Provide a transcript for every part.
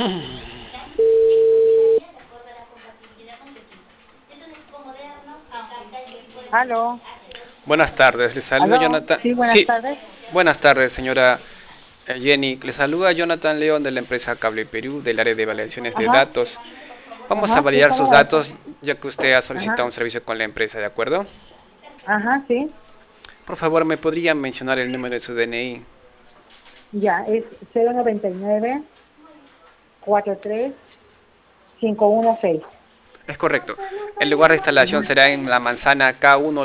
Aló, Buenas tardes, les saluda aló, Jonathan. sí, buenas Sí, tardes. buenas tardes, señora Jenny. Les saluda Jonathan León de la empresa Cable Perú, del área de validaciones de Ajá, datos. Vamos a ajá, sí, validar sus ¿cómo va eso? datos ya que usted ha solicitado Ajá, un servicio con la empresa, ¿de acuerdo? ajá, sí, Por favor, ¿me podría mencionar el número de su DNI? ya, es 099-43-516. Es correcto. El lugar de instalación Ajá, será en la manzana K1,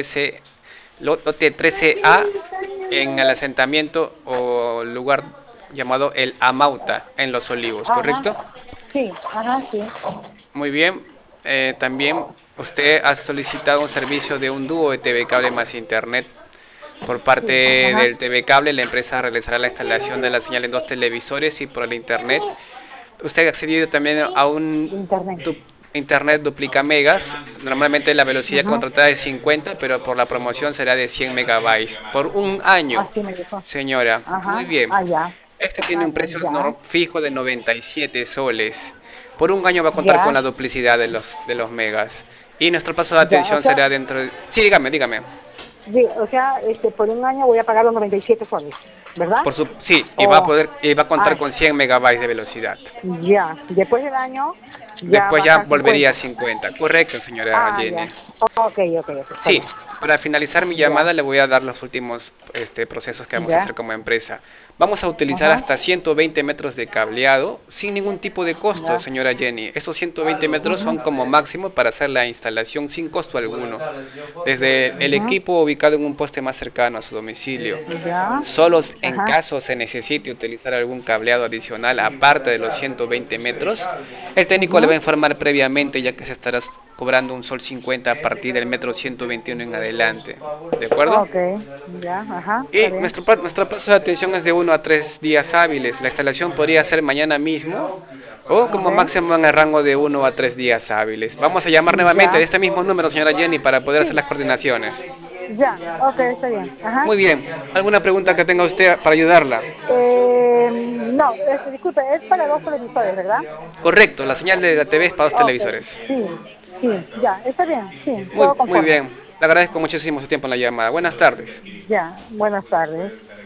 lote 13A, en el asentamiento o lugar llamado El Amauta, en Los Olivos, ajá, ¿correcto? sí, ajá, sí, Muy bien. También usted ha solicitado un servicio de un dúo de TV cable más internet. Por parte sí, ajá, del TV cable, la empresa realizará la instalación de la señal en dos televisores y por el internet. Usted ha accedido también a un de internet. internet duplica megas. Normalmente la velocidad Ajá, contratada es 50, pero por la promoción será de 100 megabytes por un año. así me dijo. Señora, muy Ajá, bien. allá, Este tiene un precio ya, fijo de 97 soles. Por un año va a contar con ya, la duplicidad de los megas. Y nuestro plazo de ya, atención será dentro de... Sí, dígame, dígame. por un año voy a pagar los 97 soles, ¿verdad? Sí, O, y va a contar ah, con 100 megabytes de velocidad. ya, después del año ya Después ya baja a volvería a 50. 50. Correcto, señora Ah, Jenny. ya. Ok, ok, ok, está Sí, bien. para finalizar mi Ya, llamada le voy a dar los últimos procesos que vamos a ya, hacer como empresa. Vamos a utilizar ajá, hasta 120 metros de cableado sin ningún tipo de costo, ya, señora Jenny. Esos 120 metros son ujú, como máximo para hacer la instalación sin costo alguno. Desde el ujú, equipo ubicado en un poste más cercano a su domicilio. ya, Solo en ajá, caso se necesite utilizar algún cableado adicional aparte de los 120 metros, el técnico le va a ujú, informar previamente ya que se estará cobrando un sol 50 a partir del metro 121 en adelante. ¿De acuerdo? ok, ya, ajá, está Y bien. nuestro plazo de atención es de 1 a 3 días hábiles. La instalación podría ser mañana mismo o como Ok, máximo en el rango de 1 a 3 días hábiles. Vamos a llamar nuevamente de ya, este mismo número, señora Jenny, para poder hacer sí, las coordinaciones. ya, ok, está bien, ajá. Muy bien. ¿Alguna pregunta que tenga usted para ayudarla? No, disculpe, es para dos televisores, ¿verdad? Correcto, la señal de la TV es para dos Ok, televisores. sí, sí, ya, está bien, sí, todo Muy conforme. bien. Le agradezco muchísimo su tiempo en la llamada. Buenas tardes. Ya, buenas tardes.